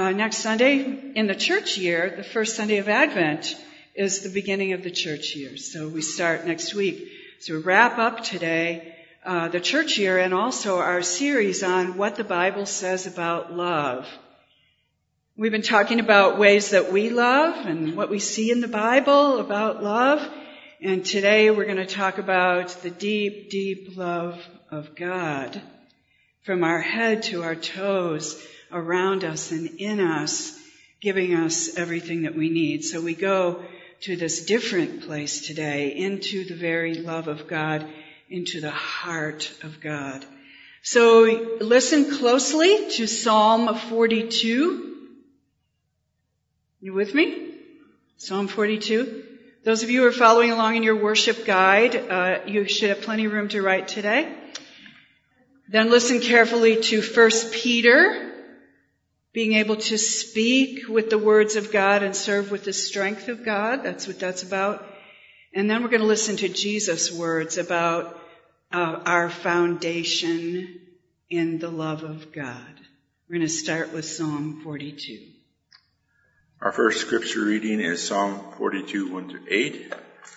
Next Sunday in the church year, the first Sunday of Advent, is the beginning of the church year. So we start next week. So we wrap up today the church year and also our series on what the Bible says about love. We've been talking about ways that we love and what we see in the Bible about love. And today we're going to talk about the deep, deep love of God. From our head to our toes, around us and in us, giving us everything that we need. So we go to this different place today, into the very love of God, into the heart of God. So listen closely to Psalm 42. You with me? Psalm 42. Those of you who are following along in your worship guide, you should have plenty of room to write today. Then listen carefully to 1 Peter, being able to speak with the words of God and serve with the strength of God. That's what that's about. And then we're going to listen to Jesus' words about our foundation in the love of God. We're going to start with Psalm 42. Our first scripture reading is Psalm 42, 1-8,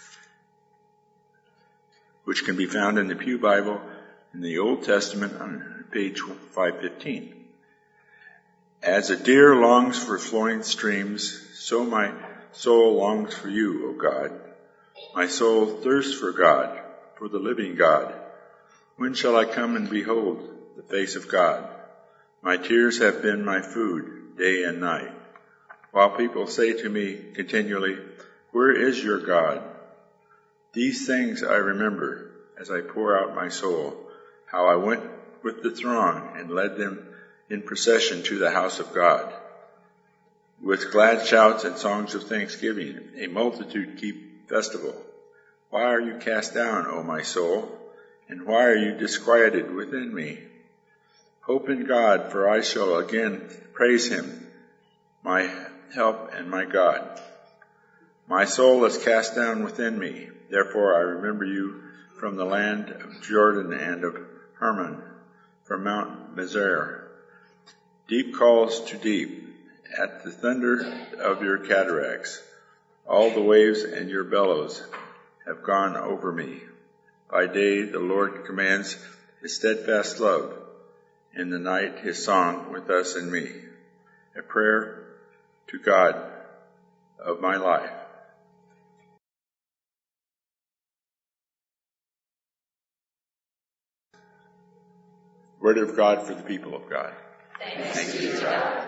which can be found in the Pew Bible in the Old Testament on page 515. As a deer longs for flowing streams, so my soul longs for you, O God. My soul thirsts for God, for the living God. When shall I come and behold the face of God? My tears have been my food day and night, while people say to me continually, where is your God? These things I remember as I pour out my soul, how I went with the throng and led them in procession to the house of God. With glad shouts and songs of thanksgiving, a multitude keep festival. Why are you cast down, O my soul? And why are you disquieted within me? Hope in God, for I shall again praise him, my help and my God. My soul is cast down within me. Therefore I remember you from the land of Jordan and of Hermon, from Mount Mizar. Deep calls to deep at the thunder of your cataracts. All the waves and your bellows have gone over me. By day the Lord commands his steadfast love. In the night his song with us and me. A prayer to God of my life. Word of God for the people of God. Thanks be to God.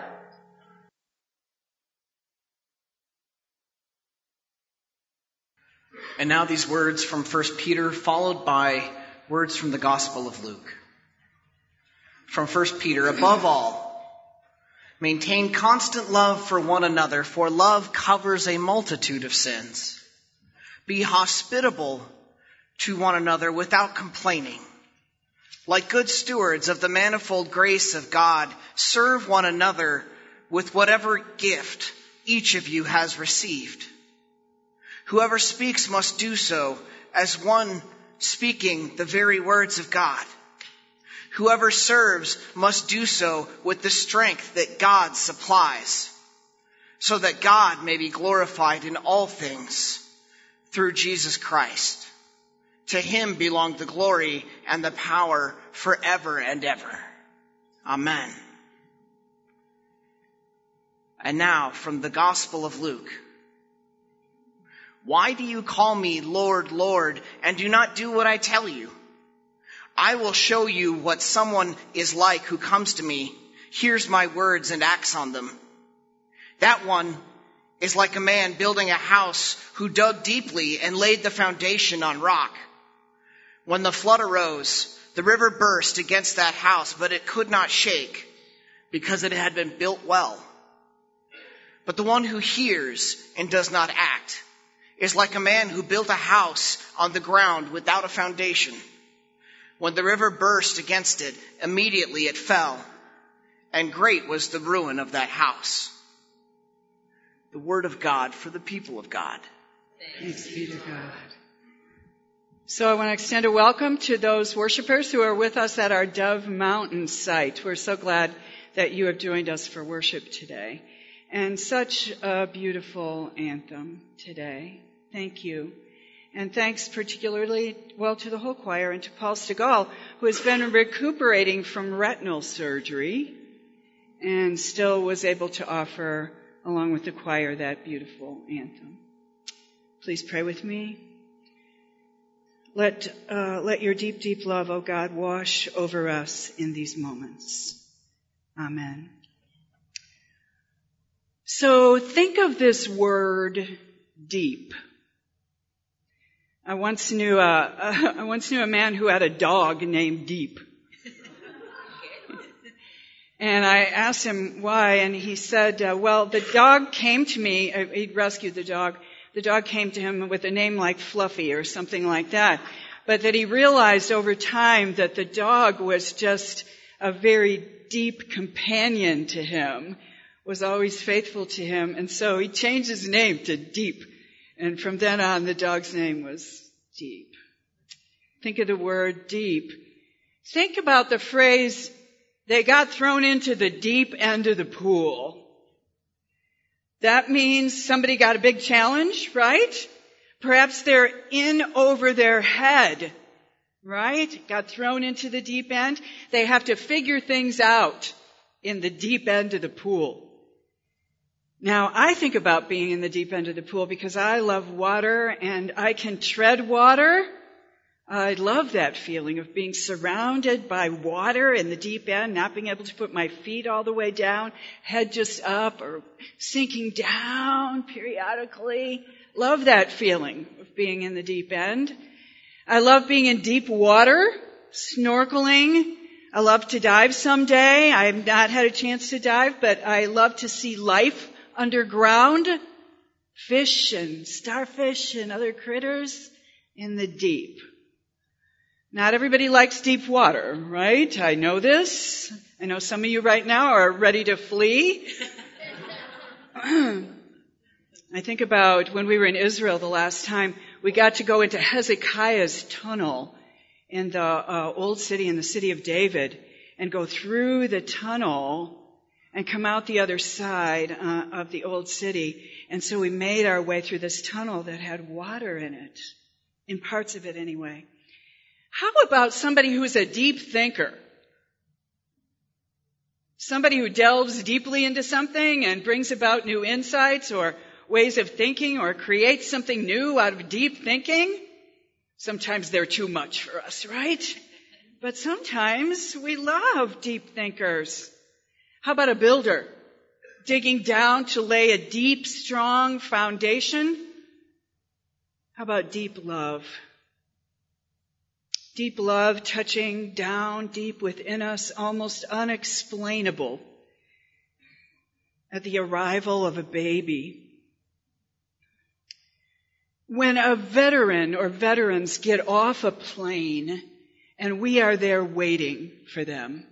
And now these words from 1 Peter, followed by words from the Gospel of Luke. From 1 Peter, above all, maintain constant love for one another, for love covers a multitude of sins. Be hospitable to one another without complaining. Like good stewards of the manifold grace of God, serve one another with whatever gift each of you has received. Whoever speaks must do so as one speaking the very words of God. Whoever serves must do so with the strength that God supplies, so that God may be glorified in all things through Jesus Christ. To him belong the glory and the power forever and ever. Amen. And now from the Gospel of Luke. Why do you call me Lord, Lord, and do not do what I tell you? I will show you what someone is like who comes to me, hears my words, and acts on them. That one is like a man building a house who dug deeply and laid the foundation on rock. When the flood arose, the river burst against that house, but it could not shake because it had been built well. But the one who hears and does not act is like a man who built a house on the ground without a foundation. When the river burst against it, immediately it fell, and great was the ruin of that house. The word of God for the people of God. Thanks be to God. So I want to extend a welcome to those worshipers who are with us at our Dove Mountain site. We're so glad that you have joined us for worship today. And such a beautiful anthem today. Thank you. And thanks particularly, to the whole choir and to Paul Stegall, who has been recuperating from retinal surgery and still was able to offer, along with the choir, that beautiful anthem. Please pray with me. Let your deep, deep love, O God, wash over us in these moments. Amen. So think of this word, deep. I once knew a man who had a dog named Deep. And I asked him why, and he said, the dog came to me, he'd rescued the dog. The dog came to him with a name like Fluffy or something like that. But that he realized over time that the dog was just a very deep companion to him, was always faithful to him. And so he changed his name to Deep. And from then on, the dog's name was Deep. Think of the word deep. Think about the phrase, they got thrown into the deep end of the pool. That means somebody got a big challenge, right? Perhaps they're in over their head, right? Got thrown into the deep end. They have to figure things out in the deep end of the pool. Now, I think about being in the deep end of the pool because I love water and I can tread water. I love that feeling of being surrounded by water in the deep end, not being able to put my feet all the way down, head just up or sinking down periodically. Love that feeling of being in the deep end. I love being in deep water, snorkeling. I love to dive someday. I have not had a chance to dive, but I love to see life underground, fish and starfish and other critters in the deep. Not everybody likes deep water, right? I know this. I know some of you right now are ready to flee. I think about when we were in Israel the last time, we got to go into Hezekiah's tunnel in the old city, in the city of David, and go through the tunnel and come out the other side of the old city. And so we made our way through this tunnel that had water in it, in parts of it anyway. How about somebody who's a deep thinker? Somebody who delves deeply into something and brings about new insights or ways of thinking or creates something new out of deep thinking? Sometimes they're too much for us, right? But sometimes we love deep thinkers. How about a builder? Digging down to lay a deep, strong foundation? How about deep love? Deep love touching down deep within us, almost unexplainable at the arrival of a baby. When a veteran or veterans get off a plane and we are there waiting for them,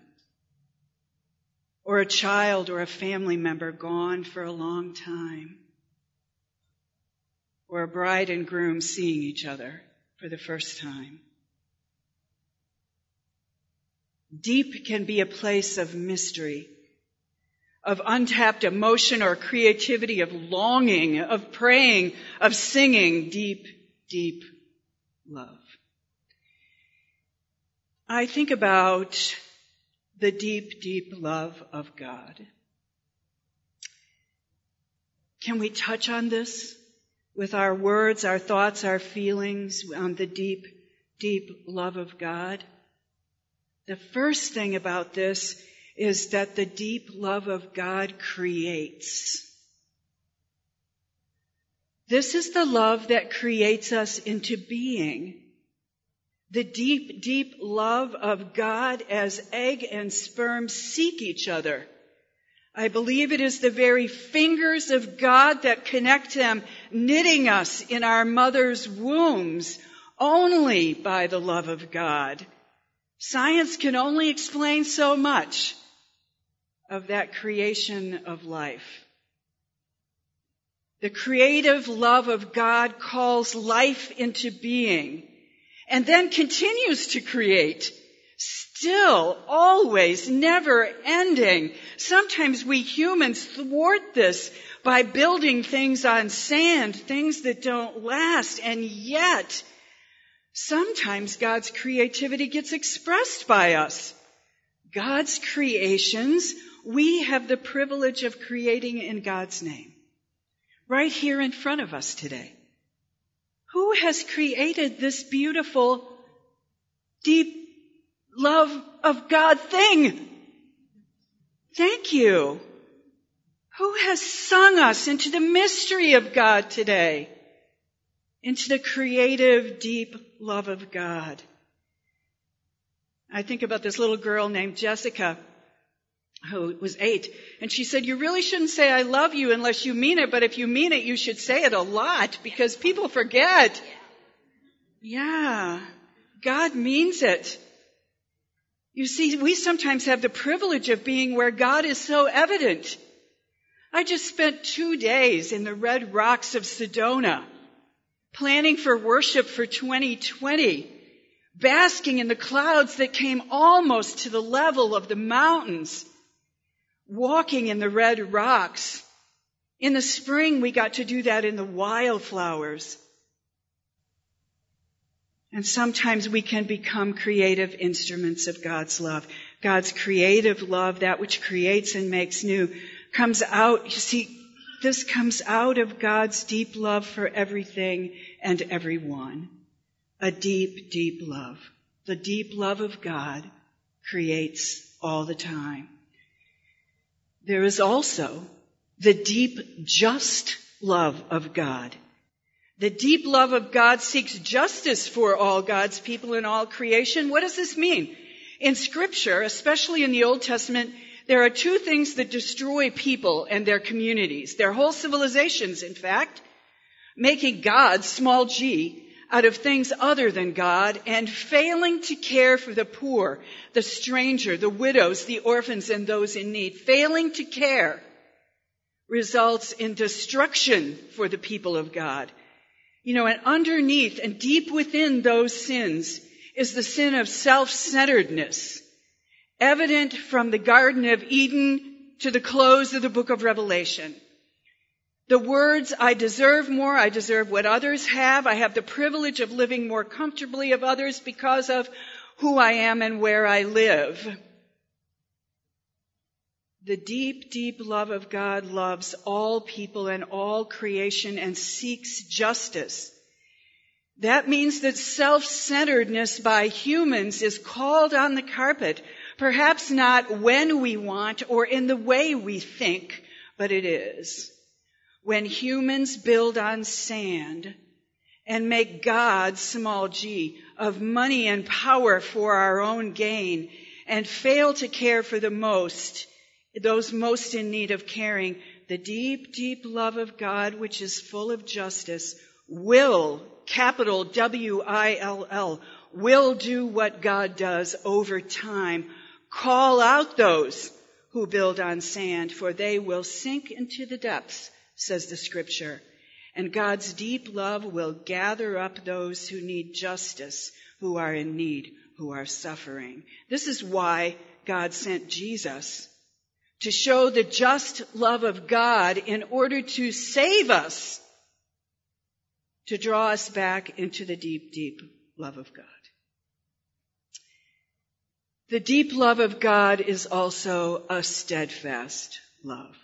or a child or a family member gone for a long time, or a bride and groom seeing each other for the first time. Deep can be a place of mystery, of untapped emotion or creativity, of longing, of praying, of singing, deep, deep love. I think about the deep, deep love of God. Can we touch on this with our words, our thoughts, our feelings on the deep, deep love of God? The first thing about this is that the deep love of God creates. This is the love that creates us into being. The deep, deep love of God as egg and sperm seek each other. I believe it is the very fingers of God that connect them, knitting us in our mother's wombs only by the love of God. Science can only explain so much of that creation of life. The creative love of God calls life into being and then continues to create, still, always, never ending. Sometimes we humans thwart this by building things on sand, things that don't last, and yet sometimes God's creativity gets expressed by us. God's creations, we have the privilege of creating in God's name, right here in front of us today. Who has created this beautiful, deep love of God thing? Thank you. Who has sung us into the mystery of God today? Into the creative, deep love of God. I think about this little girl named Jessica, who was 8, and she said, you really shouldn't say I love you unless you mean it, but if you mean it, you should say it a lot because people forget. Yeah, God means it. You see, we sometimes have the privilege of being where God is so evident. I just spent 2 days in the Red Rocks of Sedona, planning for worship for 2020, basking in the clouds that came almost to the level of the mountains, walking in the red rocks. In the spring, we got to do that in the wildflowers. And sometimes we can become creative instruments of God's love. God's creative love, that which creates and makes new, comes out. You see, this comes out of God's deep love for everything and everyone. A deep, deep love. The deep love of God creates all the time. There is also the deep, just love of God. The deep love of God seeks justice for all God's people in all creation. What does this mean? In Scripture, especially in the Old Testament, there are 2 things that destroy people and their communities, their whole civilizations, in fact, making God, small g, out of things other than God, and failing to care for the poor, the stranger, the widows, the orphans, and those in need. Failing to care results in destruction for the people of God. You know, and underneath and deep within those sins is the sin of self-centeredness, evident from the Garden of Eden to the close of the book of Revelation. The words, I deserve more, I deserve what others have, I have the privilege of living more comfortably of others because of who I am and where I live. The deep, deep love of God loves all people and all creation and seeks justice. That means that self-centeredness by humans is called on the carpet, perhaps not when we want or in the way we think, but it is. When humans build on sand and make God, small g, of money and power for our own gain and fail to care for those most in need of caring, the deep, deep love of God, which is full of justice, will, capital W-I-L-L, will do what God does over time. Call out those who build on sand, for they will sink into the depths, says the Scripture. And God's deep love will gather up those who need justice, who are in need, who are suffering. This is why God sent Jesus, to show the just love of God in order to save us, to draw us back into the deep, deep love of God. The deep love of God is also a steadfast love.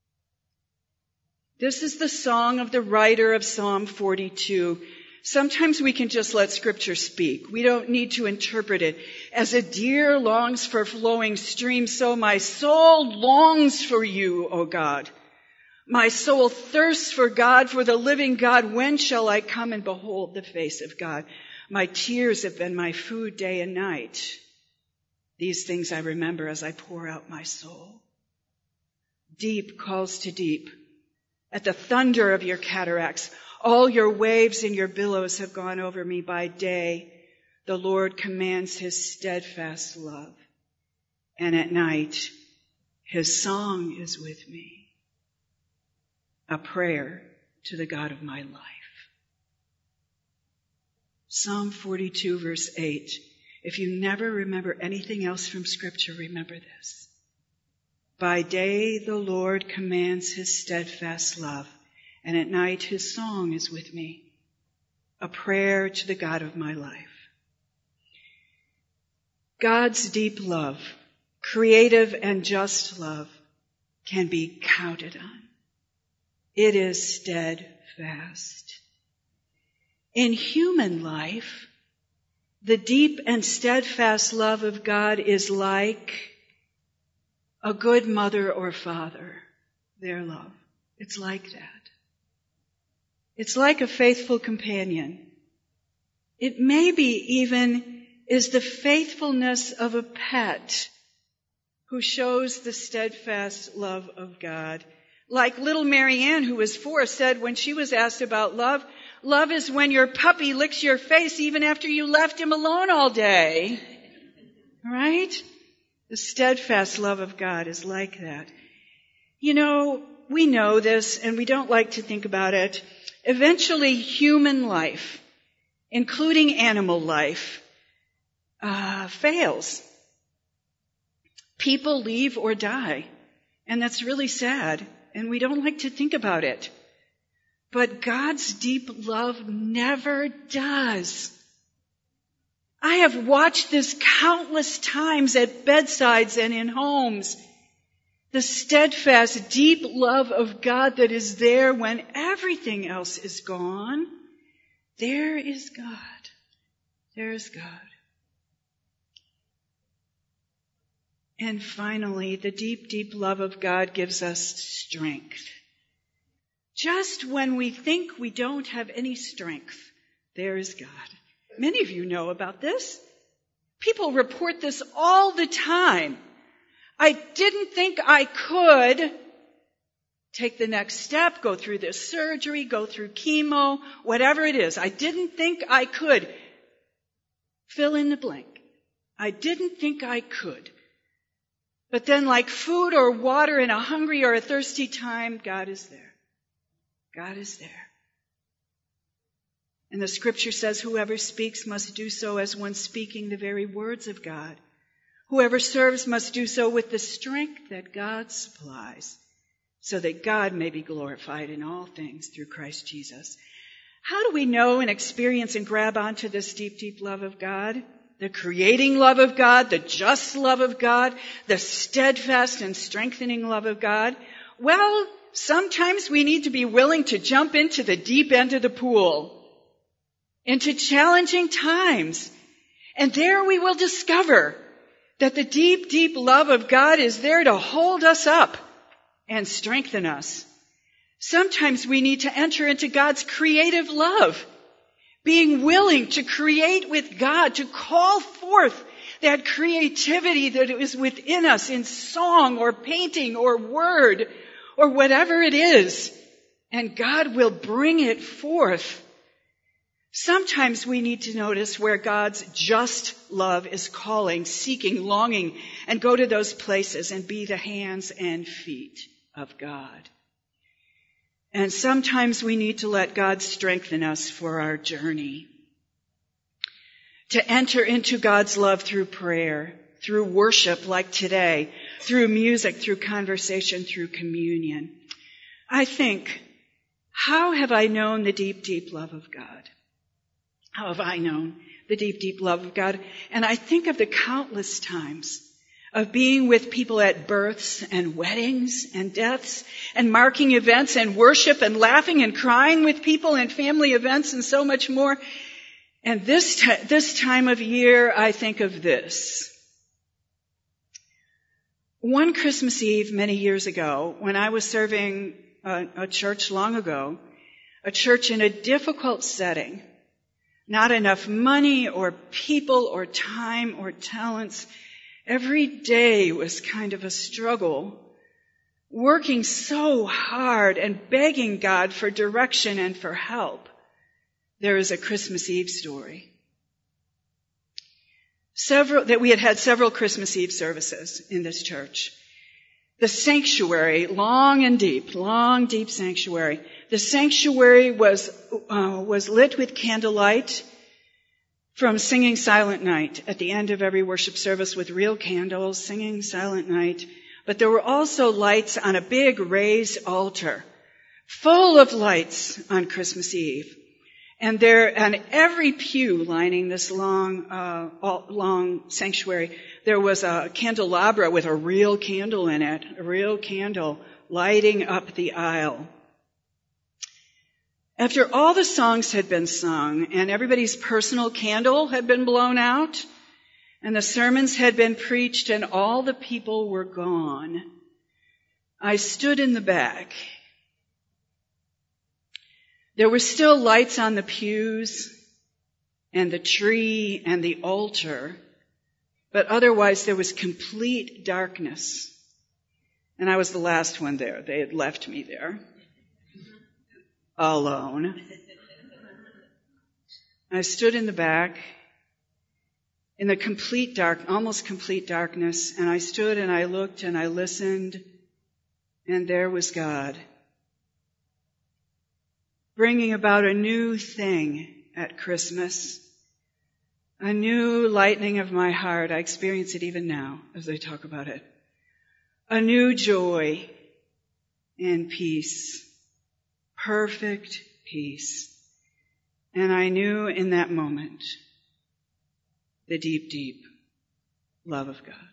This is the song of the writer of Psalm 42. Sometimes we can just let Scripture speak. We don't need to interpret it. As a deer longs for flowing streams, so my soul longs for you, O God. My soul thirsts for God, for the living God. When shall I come and behold the face of God? My tears have been my food day and night. These things I remember as I pour out my soul. Deep calls to deep. At the thunder of your cataracts, all your waves and your billows have gone over me. By day, the Lord commands his steadfast love. And at night, his song is with me. A prayer to the God of my life. Psalm 42 verse 8 If you never remember anything else from Scripture, remember this. By day the Lord commands his steadfast love, and at night his song is with me, a prayer to the God of my life. God's deep love, creative and just love, can be counted on. It is steadfast. In human life, the deep and steadfast love of God is like a good mother or father, their love. It's like that. It's like a faithful companion. It maybe even is the faithfulness of a pet who shows the steadfast love of God. Like little Marianne, who was 4, said when she was asked about love, love is when your puppy licks your face even after you left him alone all day. Right? The steadfast love of God is like that. You know, we know this and we don't like to think about it. Eventually, human life, including animal life, fails. People leave or die, and that's really sad, and we don't like to think about it. But God's deep love never does. I have watched this countless times at bedsides and in homes. The steadfast, deep love of God that is there when everything else is gone. There is God. There is God. And finally, the deep, deep love of God gives us strength. Just when we think we don't have any strength, there is God. Many of you know about this. People report this all the time. I didn't think I could take the next step, go through this surgery, go through chemo, whatever it is. I didn't think I could. Fill in the blank. I didn't think I could. But then like food or water in a hungry or a thirsty time, God is there. God is there. And the Scripture says whoever speaks must do so as one speaking the very words of God. Whoever serves must do so with the strength that God supplies, so that God may be glorified in all things through Christ Jesus. How do we know and experience and grab onto this deep, deep love of God? The creating love of God, the just love of God, the steadfast and strengthening love of God? Well, sometimes we need to be willing to jump into the deep end of the pool, into challenging times. And there we will discover that the deep, deep love of God is there to hold us up and strengthen us. Sometimes we need to enter into God's creative love, being willing to create with God, to call forth that creativity that is within us in song or painting or word or whatever it is. And God will bring it forth. Sometimes we need to notice where God's just love is calling, seeking, longing, and go to those places and be the hands and feet of God. And sometimes we need to let God strengthen us for our journey. To enter into God's love through prayer, through worship like today, through music, through conversation, through communion. I think, how have I known the deep, deep love of God? How have I known the deep, deep love of God? And I think of the countless times of being with people at births and weddings and deaths and marking events and worship and laughing and crying with people and family events and so much more. And this time of year, I think of this. One Christmas Eve many years ago, when I was serving a church long ago, a church in a difficult setting, not enough money or people or time or talents. Every day was kind of a struggle, working so hard and begging God for direction and for help. There is a Christmas Eve story. We had several Christmas Eve services in this church. The sanctuary, long, deep sanctuary. The sanctuary was lit with candlelight. from singing Silent Night at the end of every worship service with real candles, singing Silent Night. But there were also lights on a big raised altar, full of lights on Christmas Eve. And every pew lining this long sanctuary, there was a candelabra with a real candle in it, a real candle lighting up the aisle. After all the songs had been sung and everybody's personal candle had been blown out and the sermons had been preached and all the people were gone, I stood in the back. There were still lights on the pews and the tree and the altar, but otherwise there was complete darkness. And I was the last one there. They had left me there, alone. I stood in the back in the complete dark, almost complete darkness, and I stood and I looked and I listened, and there was God, bringing about a new thing at Christmas, a new lightening of my heart. I experience it even now as I talk about it. A new joy and peace, perfect peace. And I knew in that moment the deep, deep love of God.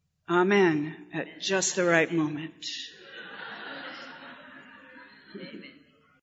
Amen. At just the right moment. Amen.